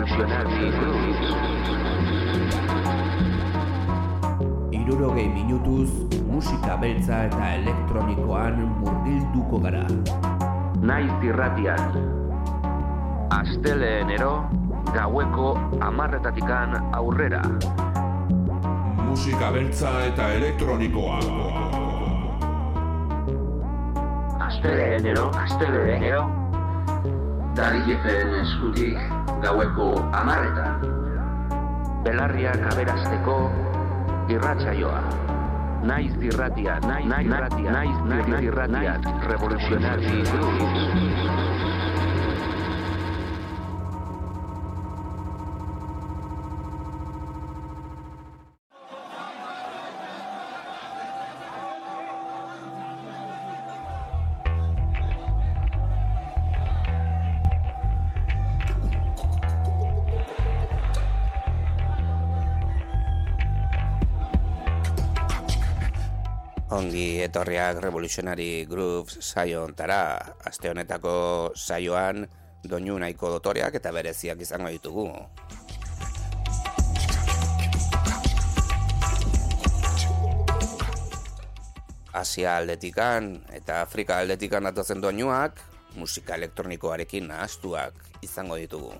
Revolutionary Grooves. 60 minutuz musika beltza eta elektronikoan murgilduko gara. Naiz irratian. Asteleenero gaueko 10:00 aurrera. Musika beltza eta elektronikoa. Asteleenero. Darijefen eskutik gaueko 10:00. Belarriak aberasteko irratsaioa. Naiz irratia, Revolutionary Grooves. Ongi etorriak Revolutionary Grooves saio ontara. Aste honetako saioan doinu nahiko dotoreak eta bereziak izango ditugu. Asia aldetikan eta Afrika aldetikan datozen doinuak musika elektronikoarekin nahastuak izango ditugu.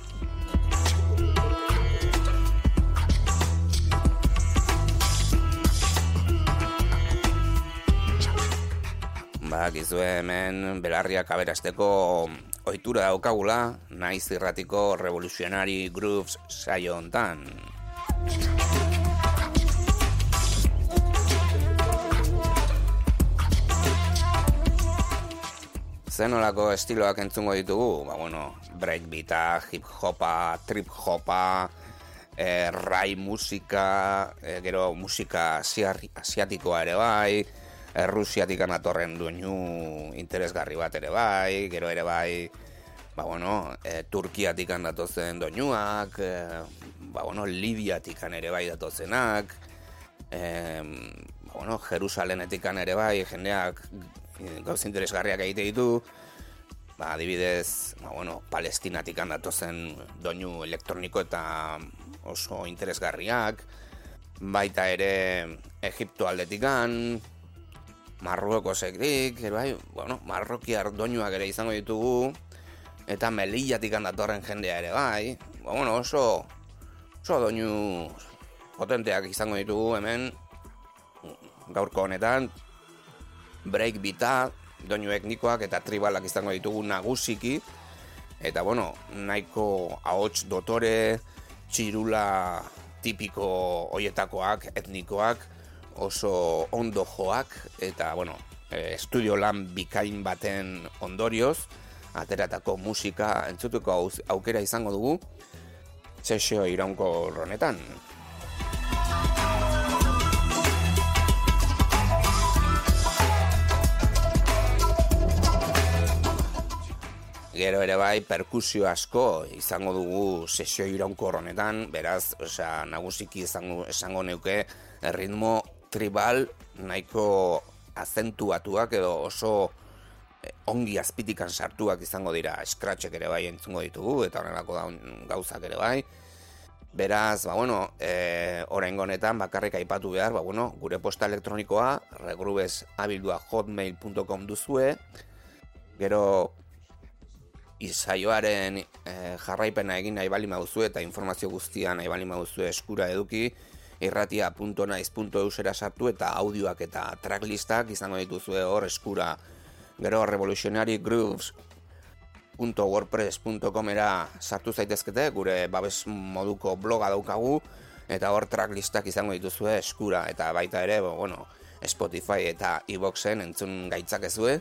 Gizue hemen belarriak aberasteko ohitura daukagula, naiz irratiko Revolutionary Grooves saio hontan. Zenolako estiloak entzungo ditugu? Breakbeata, hip-hopa, trip-hopa, rai musika, gero musika asiatikoa ere bai, Rusiatik anatorren doinu interesgarri bat ere bai, gero ere bai, Turkiatik datozen doinuak, Libiatik ere bai datozenak, Jerusalenetik ere bai, jendeak gauz interesgarriak egite ditu, adibidez, Palestinatik datozen doinu elektroniko eta oso interesgarriak, baita ere Egipto aldetikan, Marruekosektik, marrokiar doinuak ere izango ditugu, eta Melillatik datorren jendea ere bai, oso doinu potenteak izango ditugu hemen, gaurko honetan, breakbeata, doinu etnikoak eta tribalak izango ditugu nagusiki, eta nahiko ahots dotore, txirula tipiko hoietakoak, etnikoak, oso ondo joak, eta, estudio lan bikain baten ondorioz, ateratako musika entzutuko aukera izango dugu, sesio iraunko honetan. Gero ere bai, perkusio asko izango dugu sesio iraunkor honetan, beraz, nagusiki esango neuke ritmo tribal nahiko azentuatuak edo oso ongi azpitikan sartuak izango dira. Scratchek ere bai entzungo ditugu eta horrelako gauzak ere bai. Beraz, oraingo honetan bakarrik aipatu behar, gure posta elektronikoa regrubes@hotmail.com duzue. Gero saioaren jarraipena egin nahi bali mauzue eta informazio guztia nahi bali mauzue eskura eduki, irratia.naiz.eusera sartu eta audioak eta tracklistak izango dituzue hor eskura. Gero revolutionarygroups.wordpress.comera sartu zaitezkete, gure babes moduko bloga daukagu, eta hor tracklistak izango dituzue eskura, eta baita ere, Spotify eta iVooxen entzun gaitzakezue,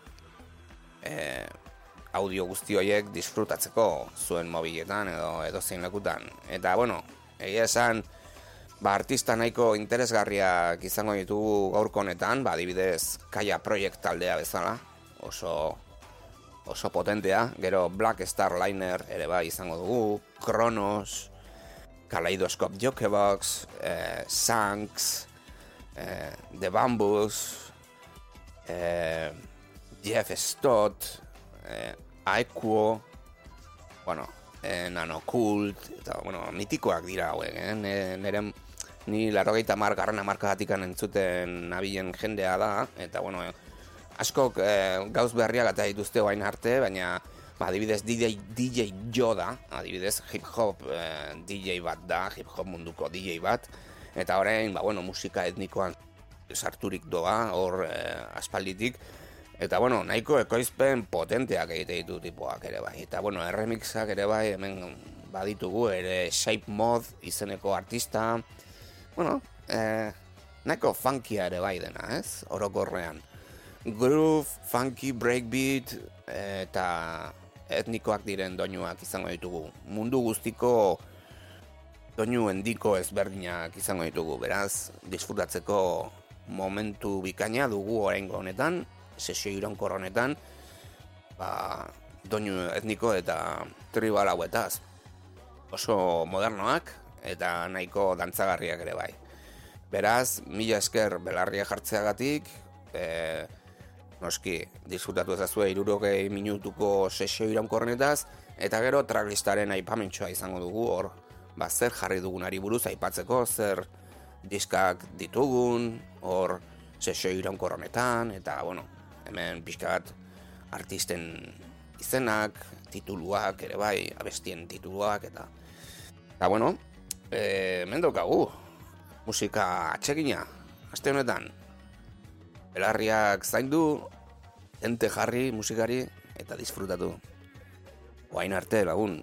audio guzti horiek disfrutatzeko zuen mobiletan edo zein lekutan. Eta, egia esan, artista nahiko interesgarriak izango ditugu gaurko honetan, adibidez, Kaya Project taldea bezala, oso potentea, gero Black Star Liner ere bai izango dugu, Kronos, Kaleidoscope Jukebox, Sanks, The Bamboos, Jeff Stott, Aequo, Nanokult, eta, bueno, mitikoak dira hauek, ni 80 hamarkadatikan entzuten nabilen jendea da, eta, bueno, askok gauz berriak eta dituzte orain arte, baina, adibidez, DJ Yoda, adibidez, hip-hop DJ bat da, hip-hop munduko DJ bat, eta orain, bueno, musika etnikoan sarturik doa, hor aspalditik, eta, bueno, nahiko ekoizpen potenteak egite ditu tipoak ere bai, eta, bueno, remixak ere bai, hemen baditugu, ere Shape Mod izeneko artista, bueno, nahiko funkia ere bai dena, ez, orokorrean. Groove, funky, breakbeat, eta etnikoak diren doinuak izango ditugu. Mundu guztiko doinu handiko ezberdinak izango ditugu, beraz, disfrutatzeko momentu bikaina dugu oraingo honetan, sesio iraunkor honetan, doinu etniko eta tribal hauetaz. Oso modernoak eta nahiko dantzagarriak ere bai. Beraz, mila esker belarria jartzeagatik, noski, disfrutatu ezazue 60 minutuko sesio iraunkorrenetaz, eta gero tracklistaren aipamentxoa izango dugu, hor, zer jarri dugunari buruz aipatzeko, zer diskak ditugun, hor, sesio iraunkorrenetan, eta, bueno, hemen pixka bat artisten izenak, tituluak ere bai, abestien tituluak, eta, bueno, hemen daukagu, musika atsegina, aste honetan, belarriak zaindu, ente jarri musikari eta disfrutatu. Oain arte, lagun.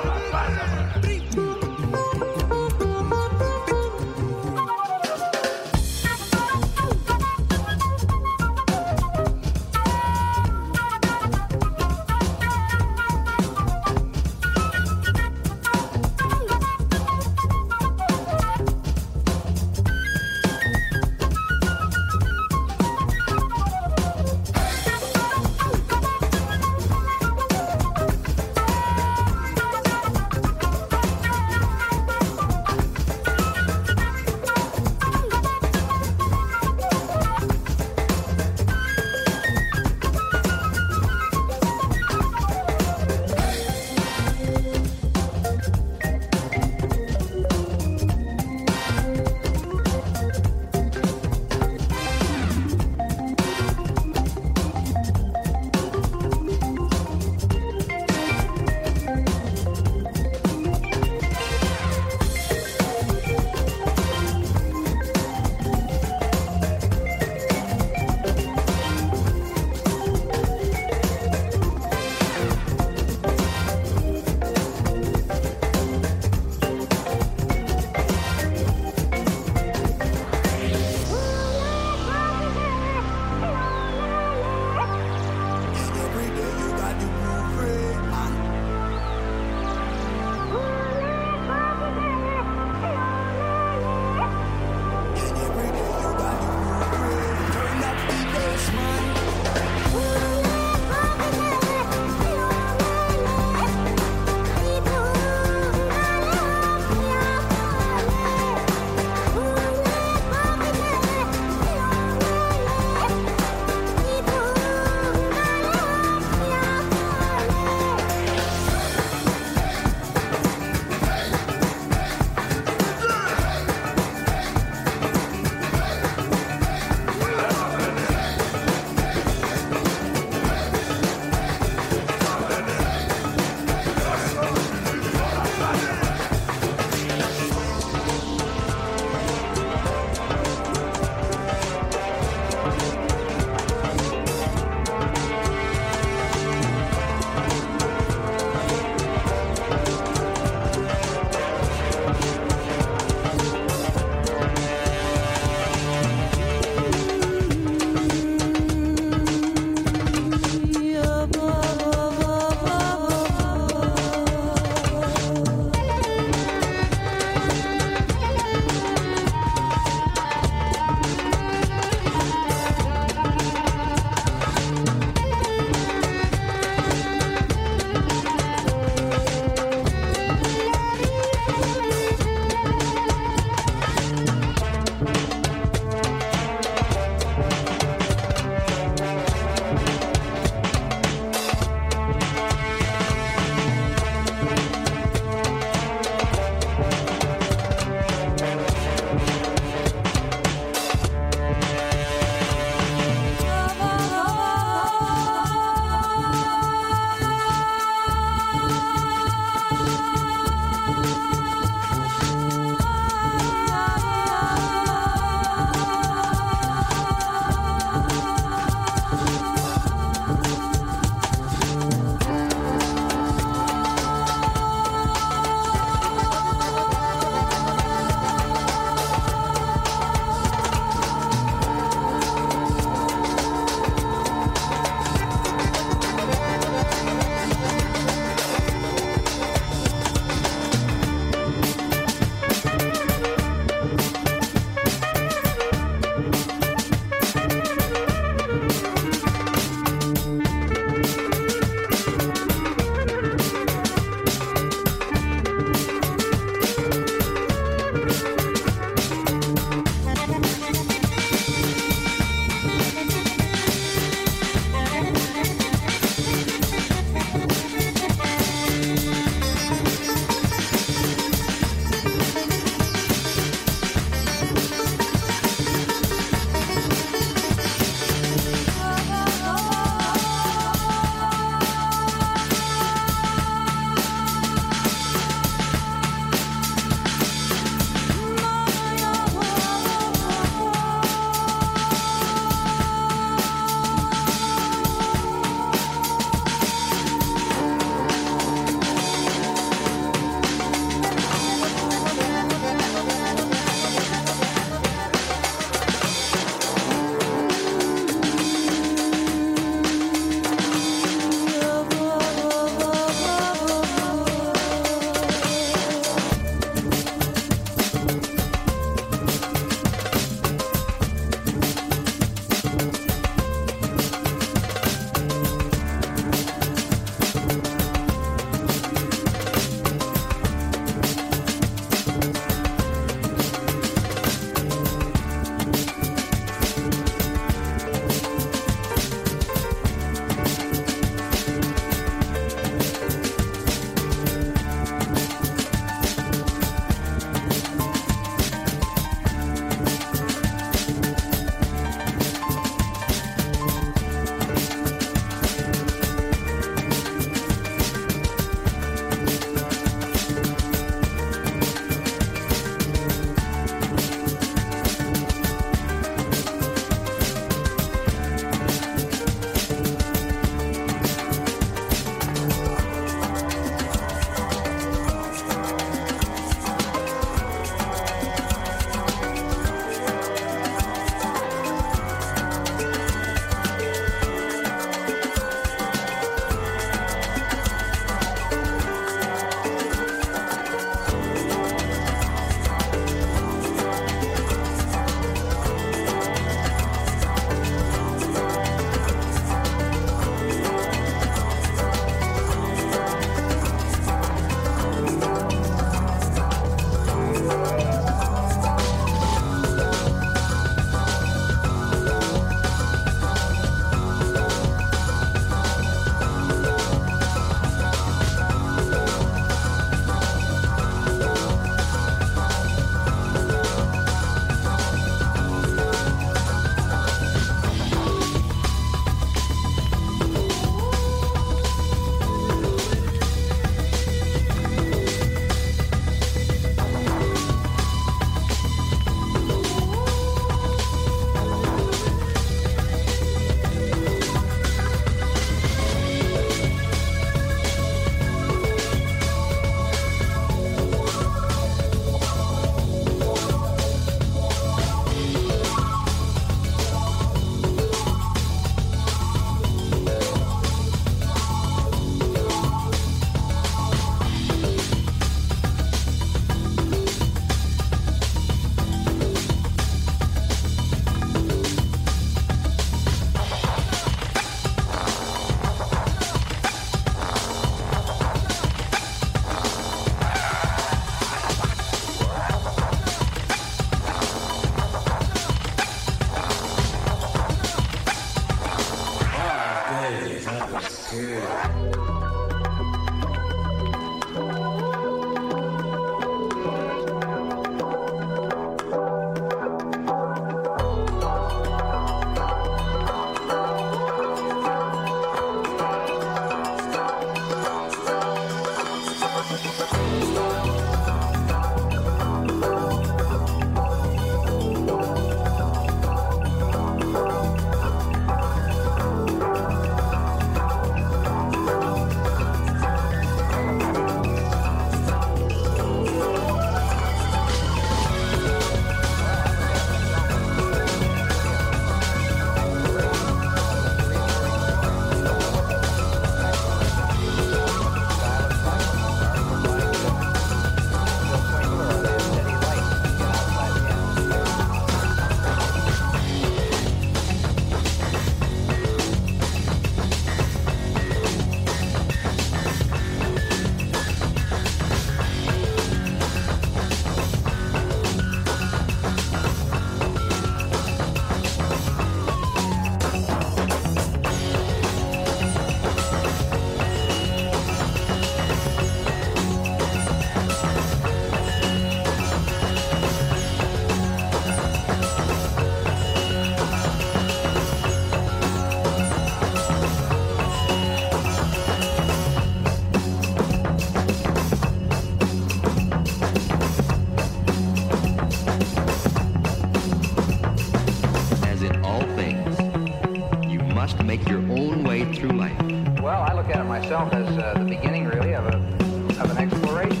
myself as the beginning, really, of an exploration.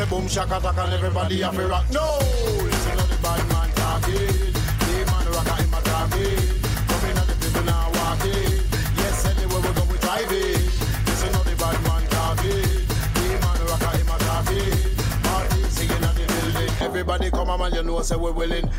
boom shaka taka and everybody have to rock. No, listen to the bad man talking. The man rocker him a talking. Coming at the people now walking. Yes, anywhere we go we drive it. Listen to the bad man talking. The man rocker him a talking. Party singing at the building. Everybody come on, man, you know say we're willing.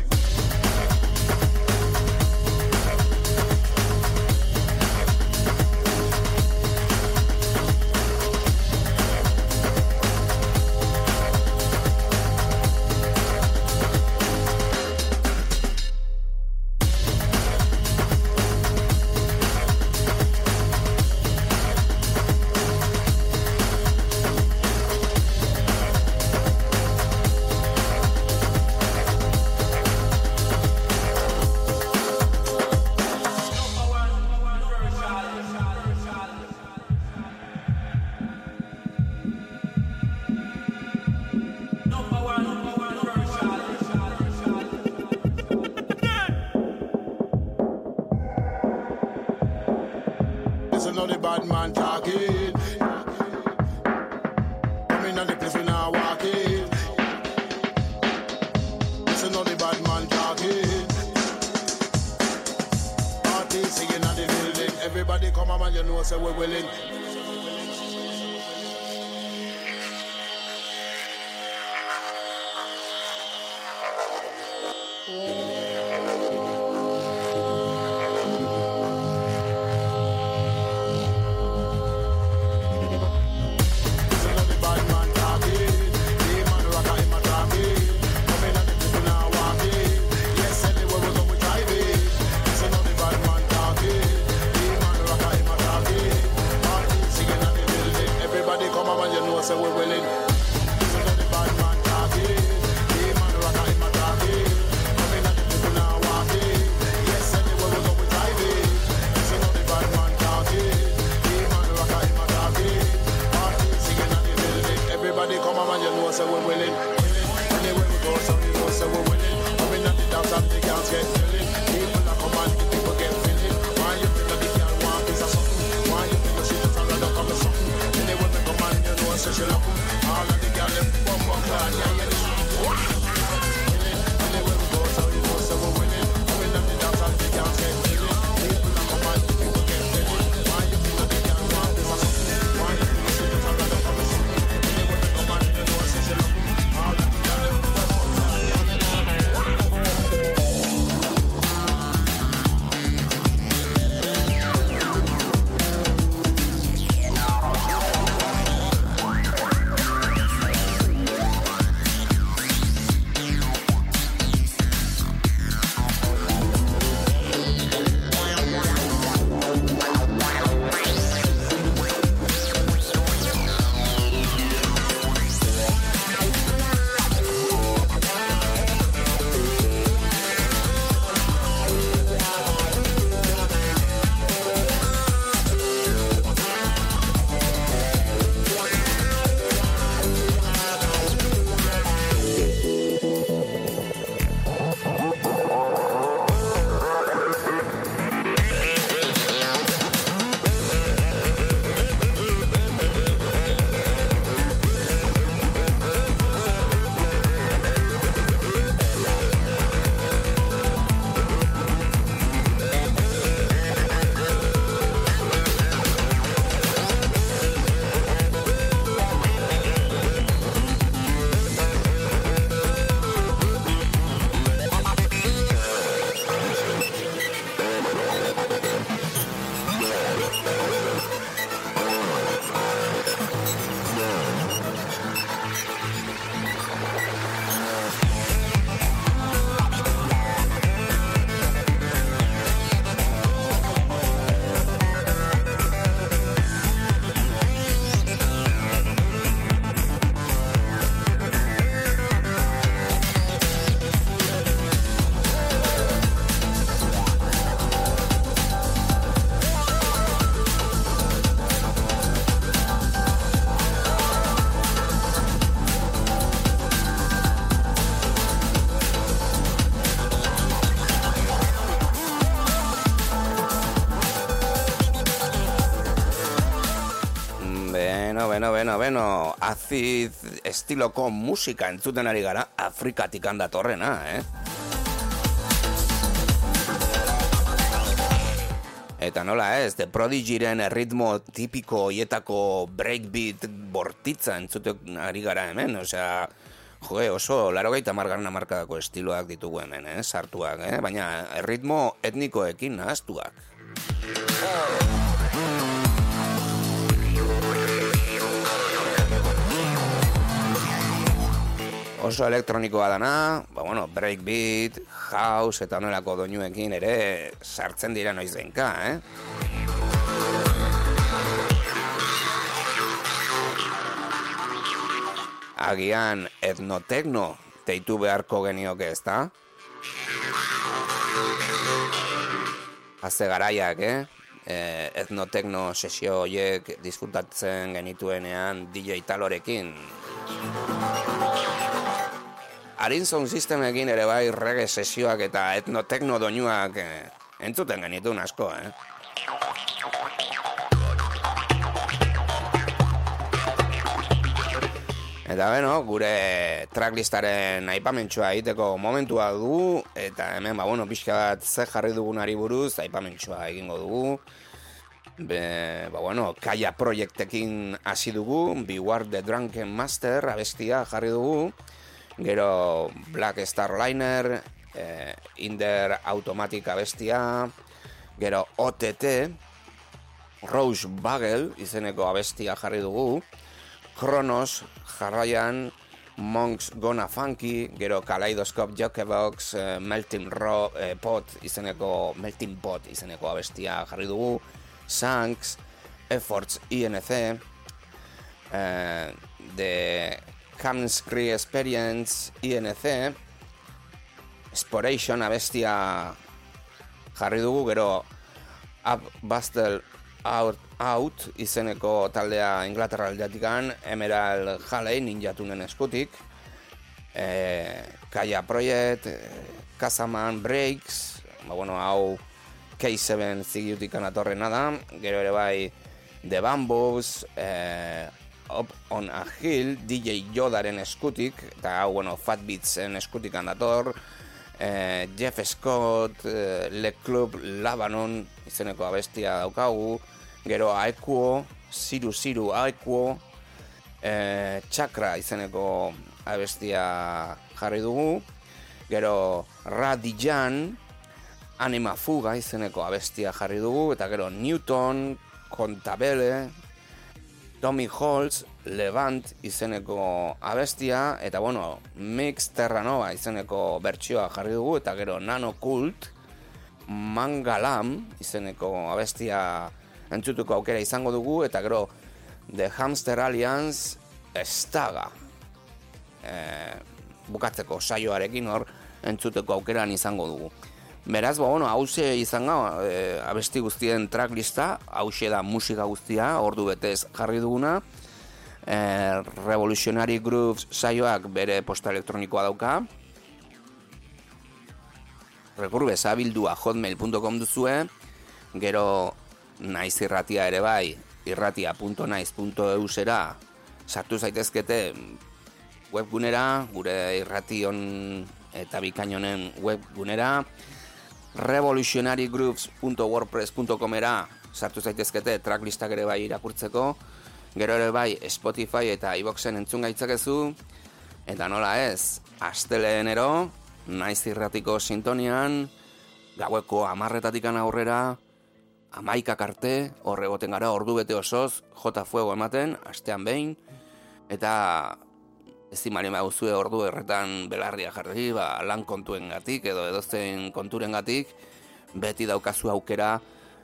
Beno, azid estiloko musika entzuten ari gara, Afrikatik handatorrena, Eta nola ez, The Prodigyren ritmo tipiko hoietako breakbeat bortitza entzuten ari gara hemen, osea, oso 80garren hamarkadako estiloak ditugu hemen, sartuak, baina ritmo etnikoekin nahaztuak. Oso elektronikoa dana, breakbeat, house eta honelako doinuekin ere sartzen dira noizbenka, Agian etnotekno deitu beharko genioke, ezta? Haze garaiak, etnotekno sesio horiek disfrutatzen genituenean DJ Talorekin. Arin Sound Systemekin ere bai reggae sesioak eta etnotekno doinuak entzuten genituen asko, Eta gure tracklistaren aipamentxoa egiteko momentua dugu, eta hemen, pixka bat ze jarri dugunari buruz aipamentxoa egingo dugu. Kaya Projectekin hasi dugu, Beware the Drunken Master abestia jarri dugu, gero Black Star Liner, Inder Automatic abestia, gero OTT, Rose Bagel izeneko abestia jarri dugu, Kronos jarraian, Monks Gonna Funky, gero Kaleidoscope Jukebox, Melting Pot izeneko abestia jarri dugu, Sanks, Efforts INC, The Camscree Experience INC, Sporation abestia jarri dugu, gero Up Bustle Out izeneko taldea Inglaterra aldeatikan, Emerald Halley ninjatunen eskutik, Kaya Project, Kazaman Breaks, hau K7 zigiutikan atorrena da, gero ere bai The Bamboos, Up on a Hill, DJ Yodaren eskutik, eta hau, Fat Beatsen eskutikan dator, Jeff Scott, Le Club Lebanon izeneko abestia daukagu, gero Aequo, Siru Aequo, Chakra izeneko abestia jarri dugu, gero Radijan, Anima Fuga izeneko abestia jarri dugu, eta gero Newton, Contabele, Tommy Holtz, Levant izeneko abestia, eta Mix Terranova izeneko bertsioa jarri dugu, eta gero Nano Cult, Mangalam izeneko abestia entzutuko aukera izango dugu, eta gero The Hamster Alliance, Estaga bukatzeko saioarekin hor entzuteko aukeran izango dugu. Beraz, hauxe izango abesti guztien tracklista, hauxe da musika guztia, ordu betez jarri duguna. Revolutionary Grooves saioak bere posta elektronikoa dauka. Rekurbeza bildua hotmail.com duzue, gero naiz irratia ere bai, irratia.naiz.eusera sartu zaitezkete webgunera, gure irration eta bikainonen webgunera, revolutionarygrooves.wordpress.comera sartu zaitezkete tracklistak ere bai irakurtzeko, gero ere bai Spotify eta iVooxen entzun gaitzakezu, eta nola ez, astelehenero, naiz irratiko sintonian, gaueko 10:00 aurrera, 11:00 arte, horre goten gara ordu bete osoz, jota fuego ematen, astean behin, eta ezimari mauzue ordu erretan belarria jarri, lan kontuen gatik, edo edozein konturen gatik, beti daukazu aukera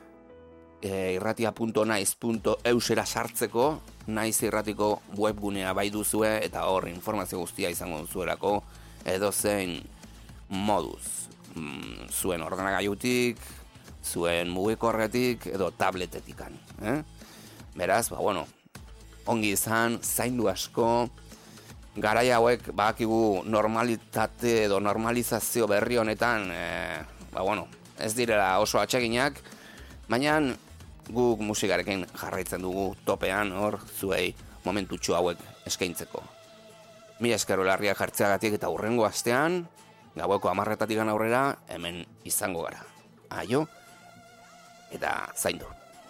irratia.naiz.eusera sartzeko, naiz irratiko webgunea bai duzue, eta hor informazio guztia izango duzuelako, edozein moduz. Zuen ordenagailutik, zuen mugikorretik, edo tabletetikan. Beraz, ongi izan, zaindu asko, garai hauek badakigu normalitate edo normalizazio berri honetan, ez direla oso atseginak, baina guk musikarekin jarraitzen dugu topean, hor, zuei momentutxo hauek eskaintzeko. Mila esker belarriak jartzeagatik eta hurrengo astean, gaueko 10:00 aurrera hemen izango gara. Aio, eta zaindu.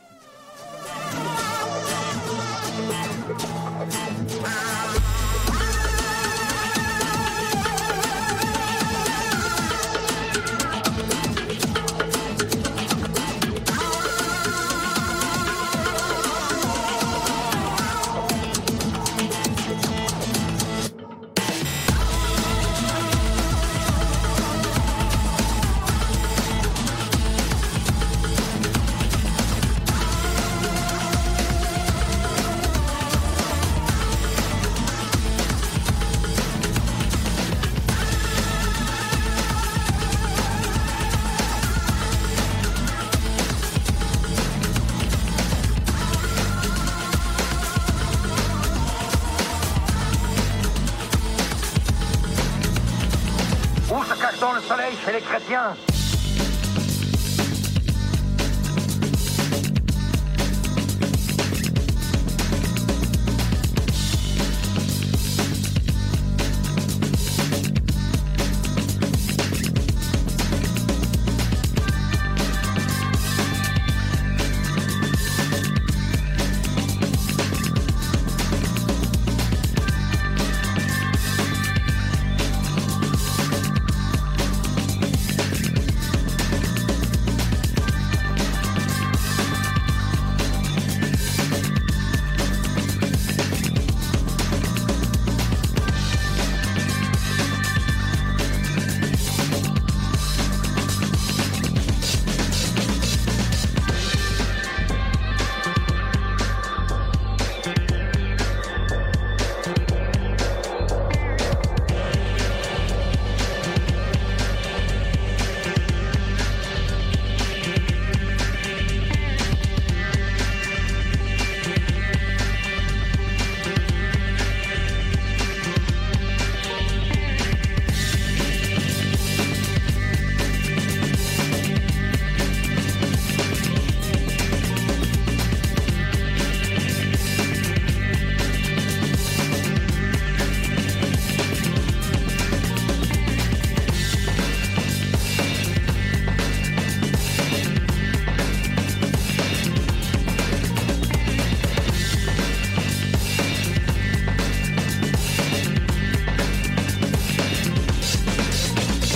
Dans le soleil chez les chrétiens.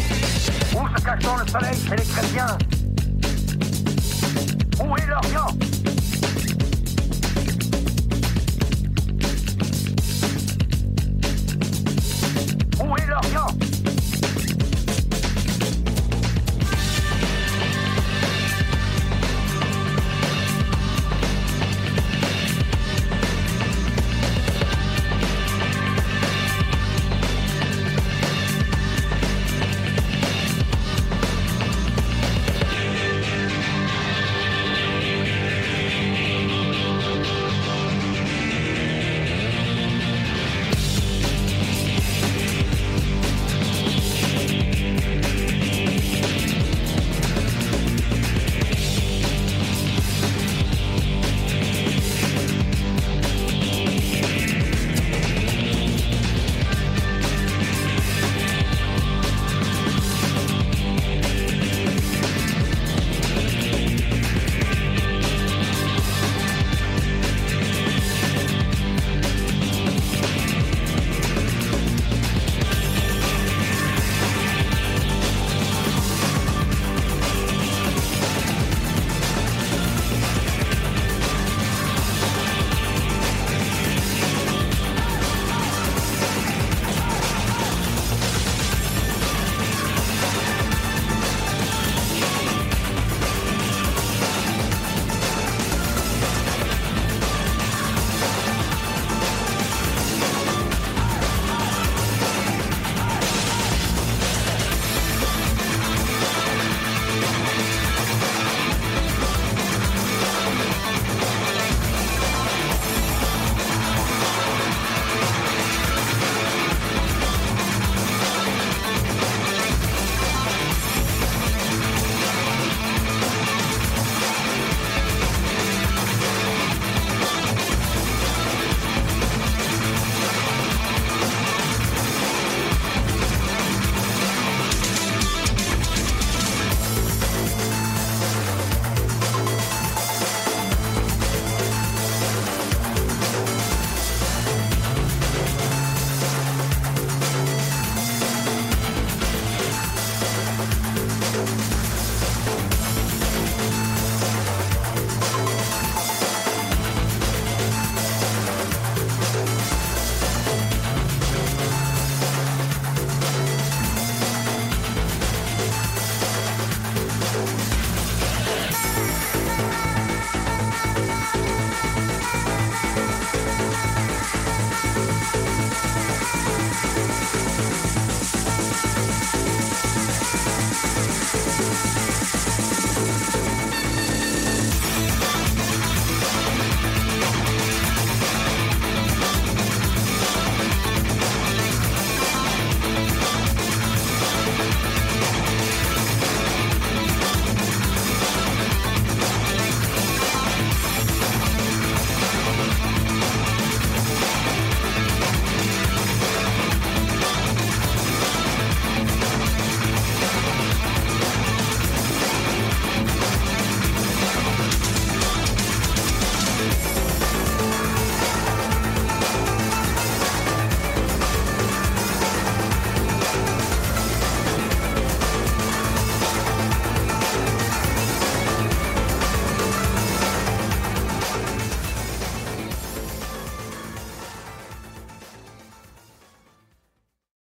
Dans le soleil chez les chrétiens. Où est l'Orient?